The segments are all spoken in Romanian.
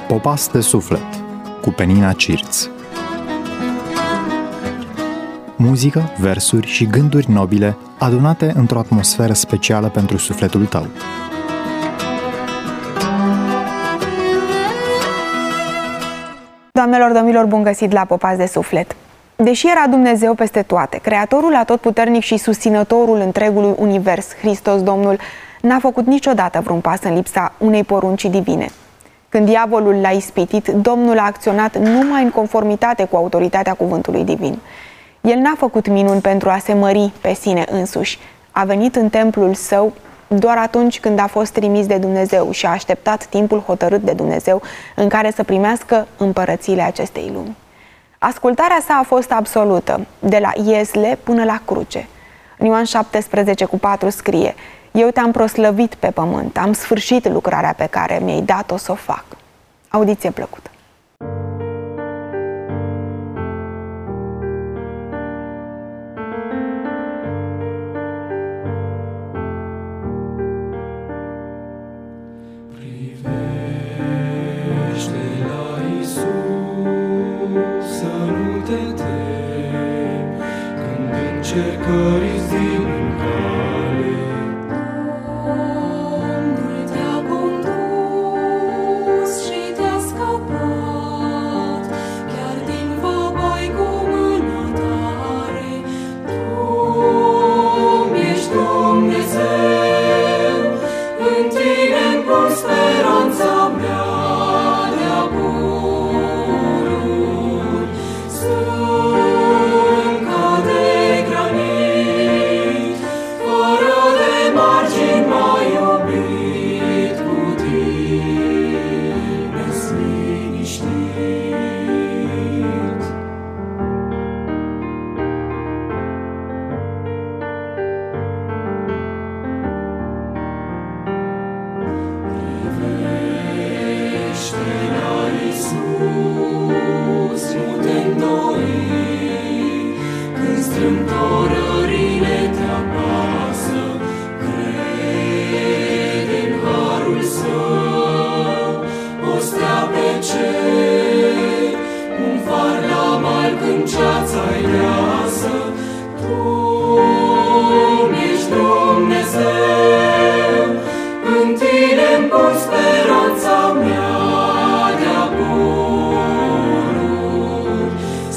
Popas de suflet cu Penina Cirț. Muzică, versuri și gânduri nobile adunate într-o atmosferă specială pentru sufletul tău. Doamnelor, domnilor, bun găsit la Popas de suflet! Deși era Dumnezeu peste toate, Creatorul atotputernic și susținătorul întregului univers, Hristos Domnul, n-a făcut niciodată vreun pas în lipsa unei porunci divine. Când diavolul l-a ispitit, Domnul a acționat numai în conformitate cu autoritatea cuvântului divin. El n-a făcut minuni pentru a se mări pe sine însuși. A venit în templul său doar atunci când a fost trimis de Dumnezeu și a așteptat timpul hotărât de Dumnezeu în care să primească împărățiile acestei lumi. Ascultarea sa a fost absolută, de la iesle până la cruce. În Ioan 17:4 scrie: Eu te-am proslăvit pe pământ, am sfârșit lucrarea pe care mi-ai dat-o să o fac. Audiție plăcută! Încercări din cale, Domnul te-a condus și te-a scăpat, chiar din vapai cu mâna tare. Tu ești Dumnezeu, în tine-mi pun speranța mea de-a pururi. Strâmtorările te apasă, crede în harul său, o stea pe cer, un far la mal când ceața-i deasă. Tu ești Dumnezeu, în tine-mi pun speranța mea de-a pururi.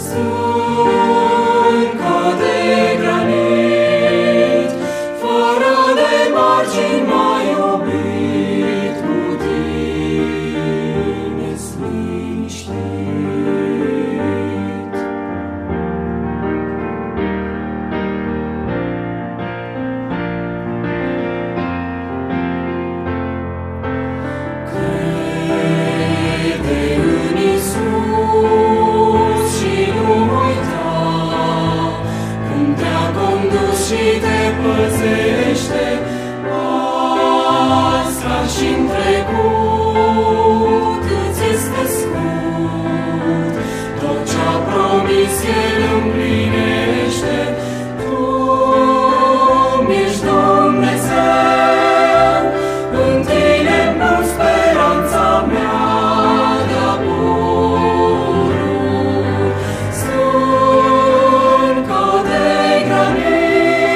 Și te păzește azi ca și-n trecut, îți este scut. Tot ce-a promis El împlinește. Tu mi-ești Dumnezeu, în tine-mi pun speranța mea de-a pururi. Sunt ca de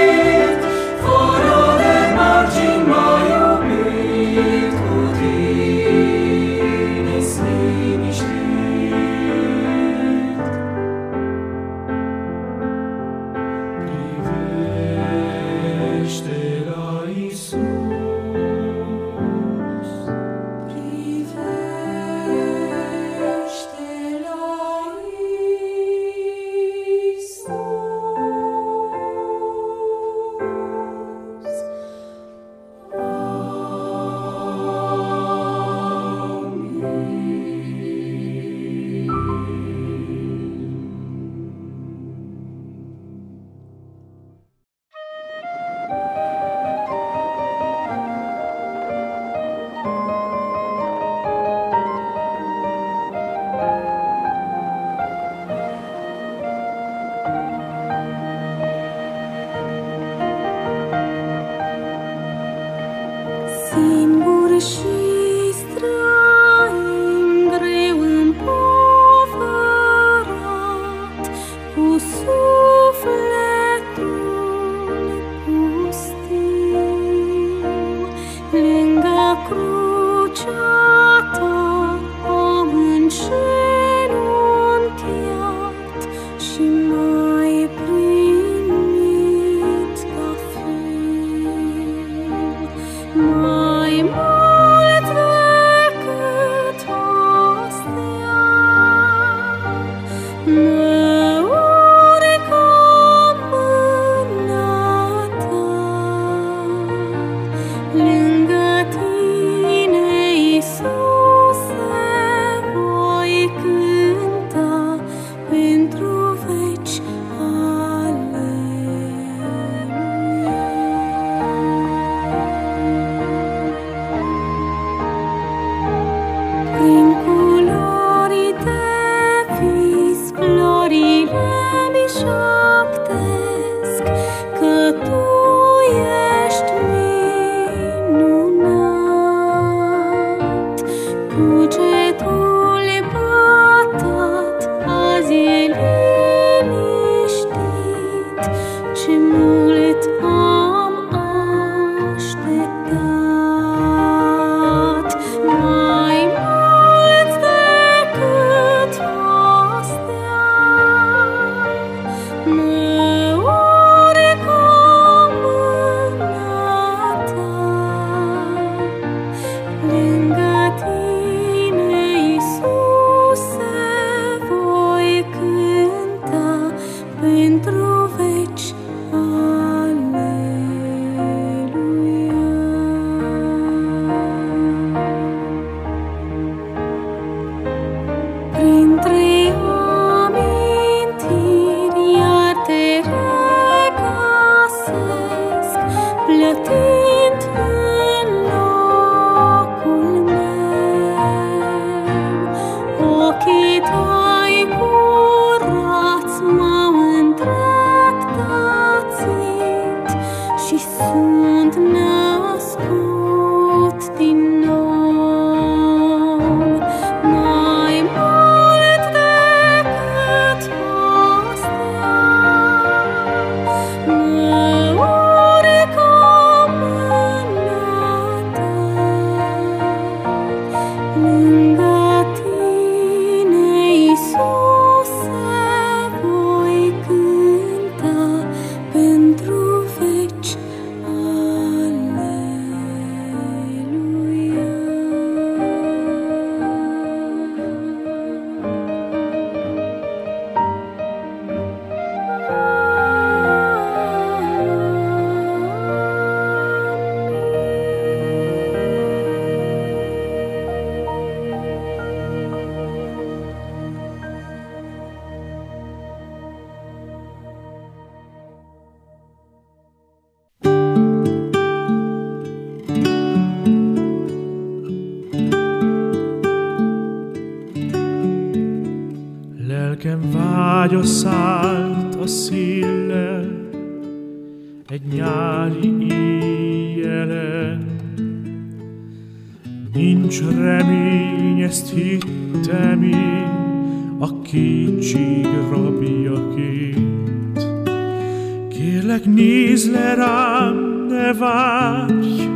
granit, fără de margini m-ai iubit cu tine. lângă crucea ta am îngenunchiat și m-ai primit ca fiu. Mai mult decât o stea, mă urc în mâna ta. Lângă tine, Iisuse, voi cânta pentru veci. Prin culori de vis, florile mi șoptesc că tu ești minunat. Cugetul bătat azi e liniștit, ce mult am așteptat. Mai mult decât o stea, mă urc în mâna ta. Lângă tine, Iisuse, voi cânta pentru veci. Printre amintiri iar te regăsesc, plătind în locul meu. Ochii tăi curați m-au îndreptățit și sunt născut din nou. Mai mult decât o stea, mă urc în mâna ta. Lângă tine, Iisuse, voi cânta pentru veci. Lelkem vágya szállt a széllel egy nyári éjjelen. Nincs remény, ezt hittem én a kétség rabjaként. Kérlek, nézz le rám, ne várj,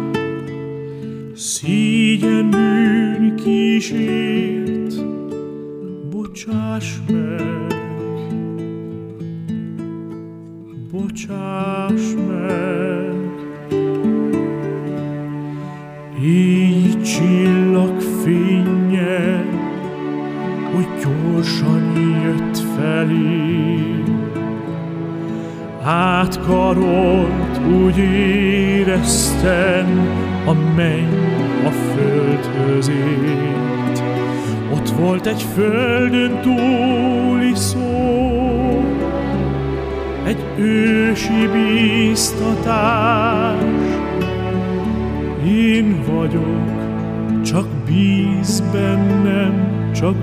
szégyen bűn kísért, bocsáss meg, bocsáss meg. Éj csillagfénnyel oly gyorsan jött felé, átkarolt, úgy éreztem, a menny a földhöz ért. Ott volt egy földön túli szó, egy ősi bíztatás. Én vagyok, csak bíz bennem, csak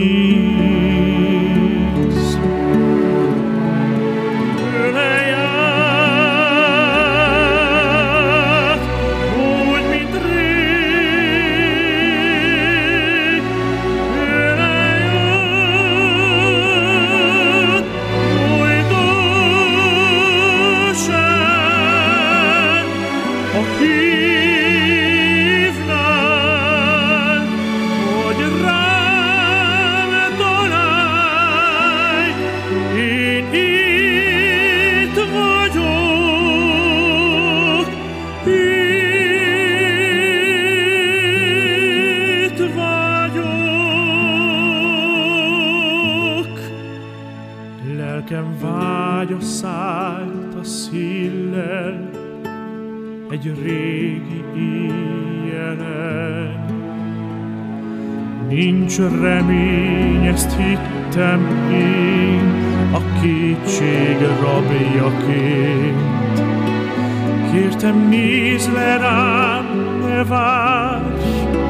bíz. egy régi éjjelen. Nincs remény, ezt hittem én, a kétség rabjaként. Kértem, nézz le rám, ne várj,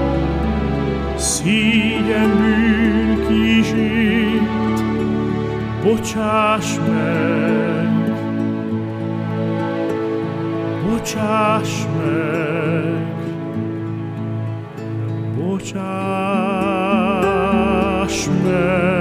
szégyen bűn kísért, bocsáss meg, bocsáss meg, bocsáss meg.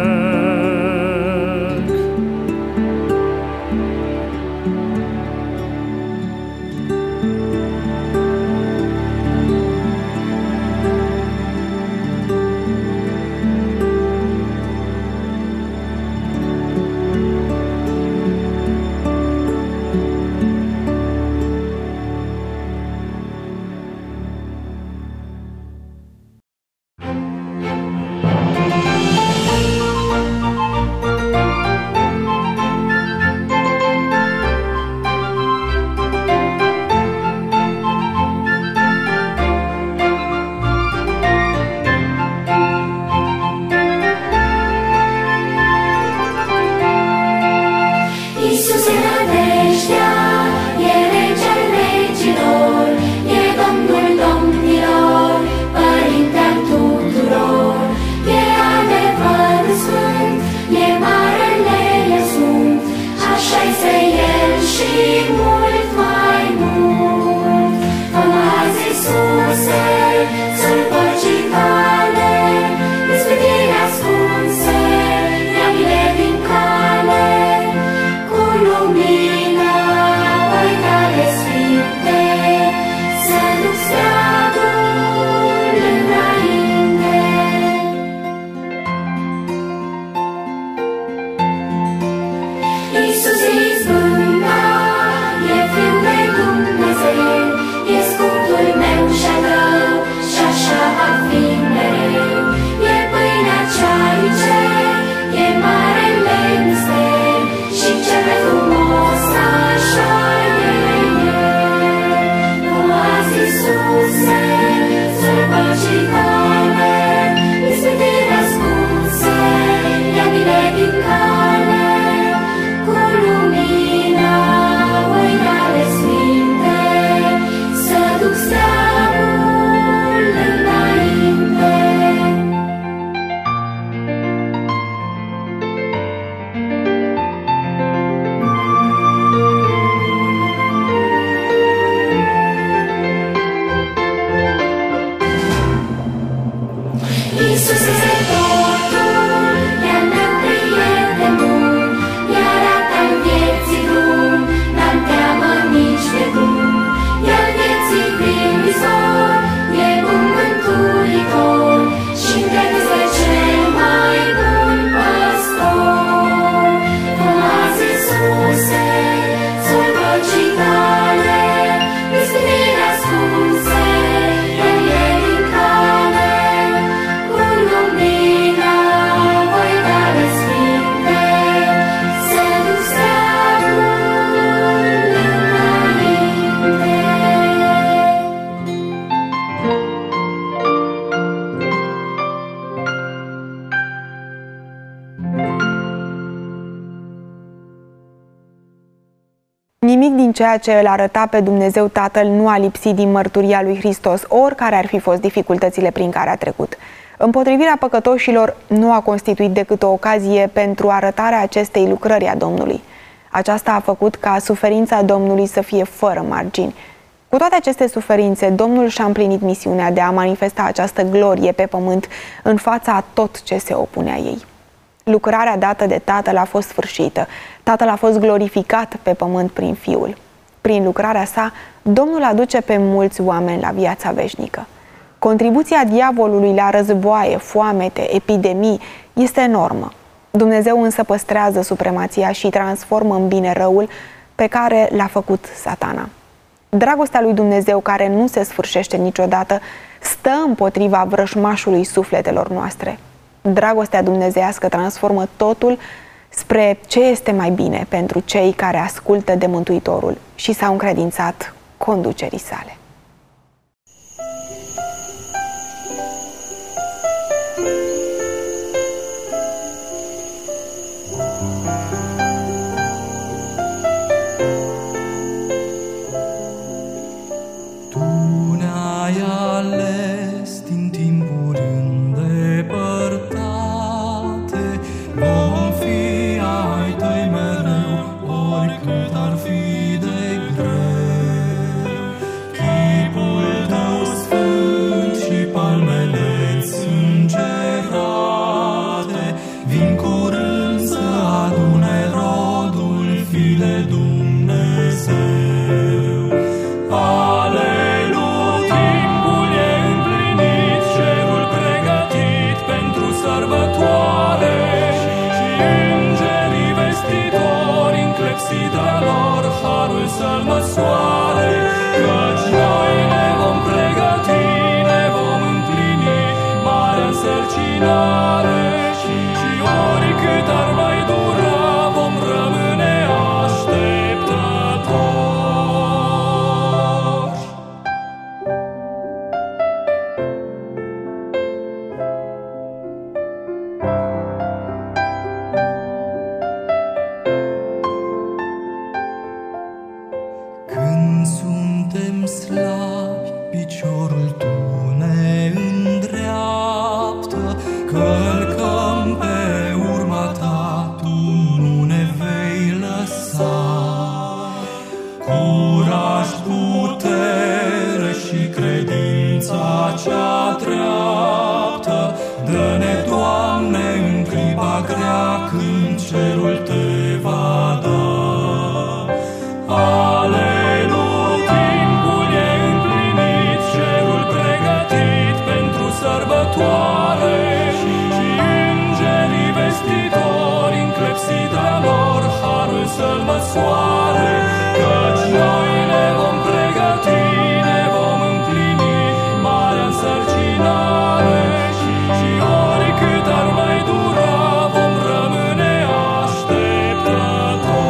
Nimic din ceea ce îl arăta pe Dumnezeu Tatăl nu a lipsit din mărturia lui Hristos, oricare ar fi fost dificultățile prin care a trecut. Împotrivirea păcătoșilor nu a constituit decât o ocazie pentru arătarea acestei lucrări a Domnului. Aceasta a făcut ca suferința Domnului să fie fără margini. Cu toate aceste suferințe, Domnul și-a împlinit misiunea de a manifesta această glorie pe pământ în fața a tot ce se opunea ei. Lucrarea dată de Tatăl a fost sfârșită. Tatăl a fost glorificat pe pământ prin Fiul. Prin lucrarea sa, Domnul aduce pe mulți oameni la viața veșnică. Contribuția diavolului la războaie, foamete, epidemii este enormă. Dumnezeu însă păstrează supremația și transformă în bine răul pe care l-a făcut Satana. Dragostea lui Dumnezeu, care nu se sfârșește niciodată, stă împotriva vrăjmașului sufletelor noastre. Dragostea dumnezeiască transformă totul spre ce este mai bine pentru cei care ascultă de Mântuitorul și s-au încredințat conducerii sale. Să-l măsoare, căci noi ne vom pregăti, ne vom împlini marea însărcinare și oricât ar mai dura, vom rămâne așteptători. Slabi, piciorul tu ne îndreaptă, călcăm pe urma ta, tu nu ne vei lăsa. Curaj, putere și credința cea dreaptă, dă-ne, Doamne, în clipa grea când cerul te va da. Și îngerii vestitori, înclepsit al lor, harul să-l măsoare, căci noi ne vom pregăti, ne vom împlini marea însărcinare și oricât ar mai dura, vom rămâne așteptători.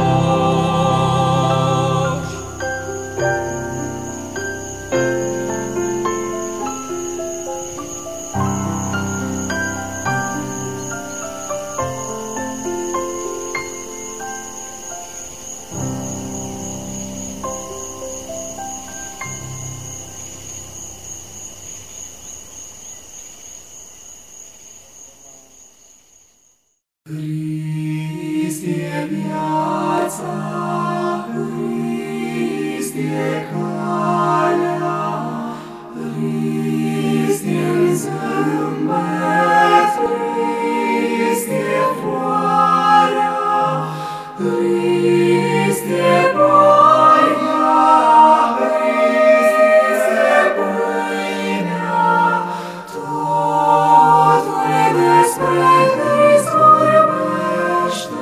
Hrist e viața, Hrist e calea, Hrist e zâmbet, Hrist e floarea, Hrist e ploaia, Hrist e pâinea, totul e despre Hrist vorbește.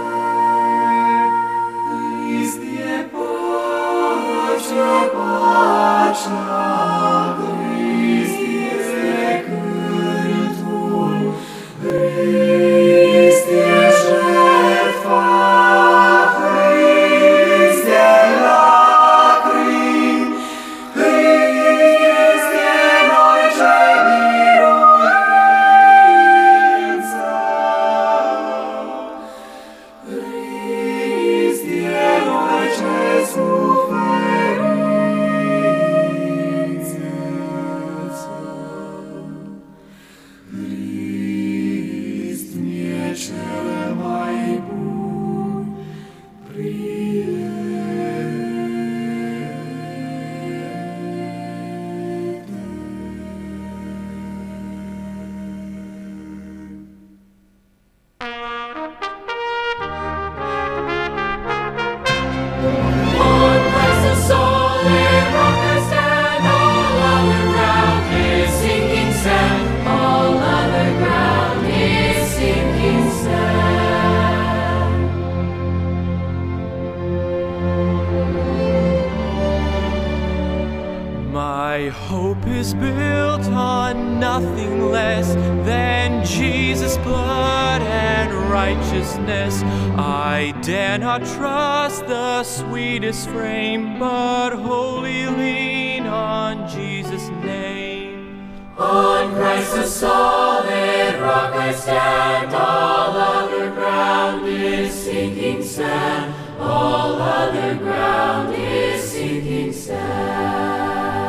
Hrist e pacea, pacea, Hrist este cântul, Hrist e jertfa, Hrist e lacrimi, Hrist e noi cei biruință. Hrist e noi cei suferință. Hrist mi-e cel mai bun prieten. On precious solid rock I stand, all other ground is sinking sand, all other ground is sinking sand. My hope is built on nothing less than Jesus' blood and righteousness. I dare not trust the sweetest frame, but wholly lean on Jesus' name. On Christ the solid rock I stand, all other ground is sinking sand, all other ground is sinking sand.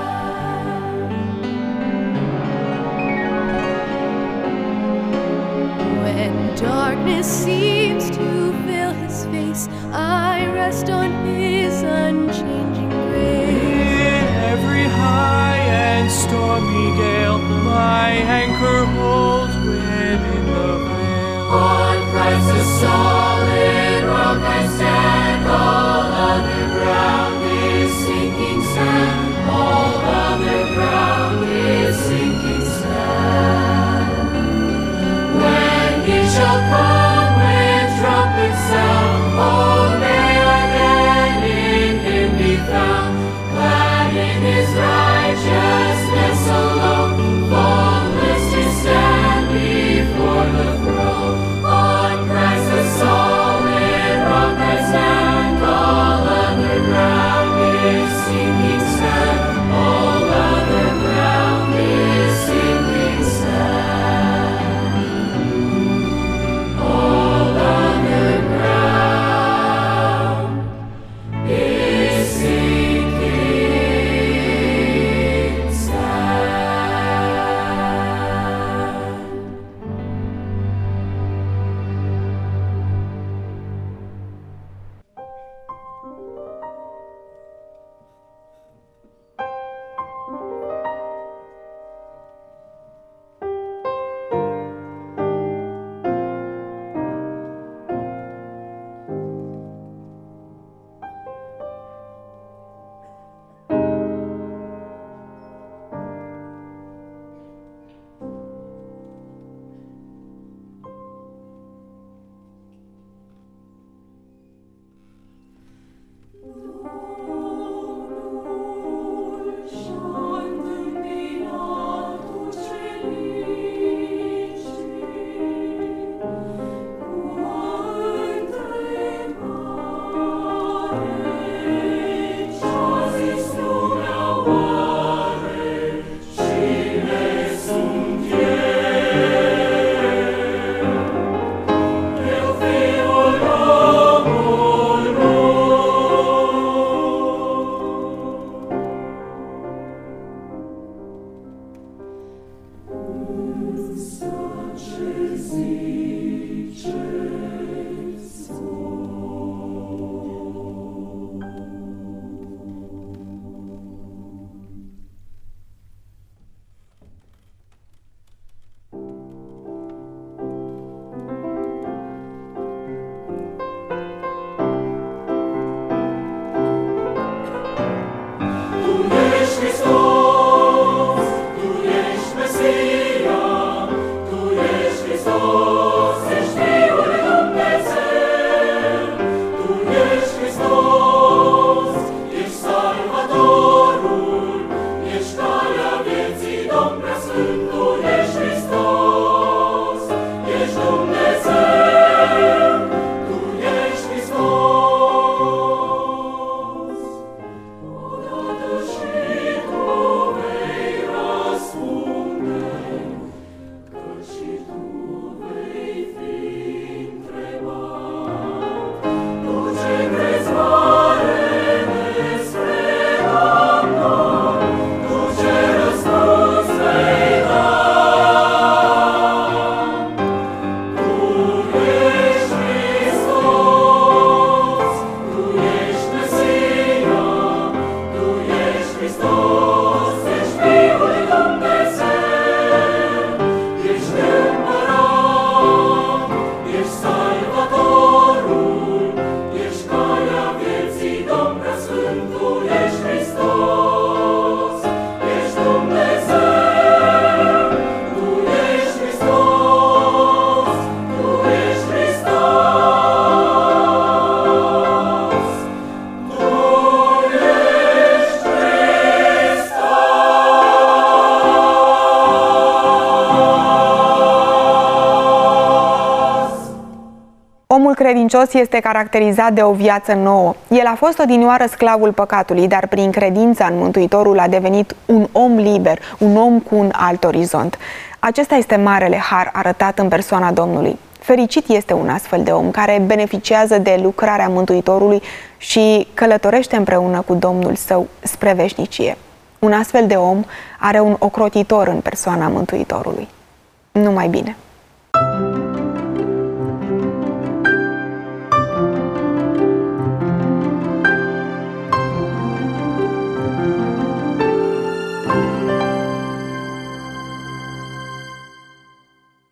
When darkness seems to fill his face, I rest on his unchanging grace. In every high and stormy gale, my anchor holds within the veil. On Christ the solid rock I stand, all other ground is sinking sand, all other ground is sinking sand. When he shall come with trumpet sound, oh, may I then in him be found, glad in his righteousness alone, faultless to stand before the throne. On Christ the solid rock I stand, all other ground is sinking sand, all other ground is sinking sand. All other ground is sinking sand. Omul credincios este caracterizat de o viață nouă. El a fost odinioară sclavul păcatului, dar prin credința în Mântuitorul a devenit un om liber, un om cu un alt orizont. Acesta este marele har arătat în persoana Domnului. Fericit este un astfel de om care beneficiază de lucrarea Mântuitorului și călătorește împreună cu Domnul său spre veșnicie. Un astfel de om are un ocrotitor în persoana Mântuitorului. Numai bine!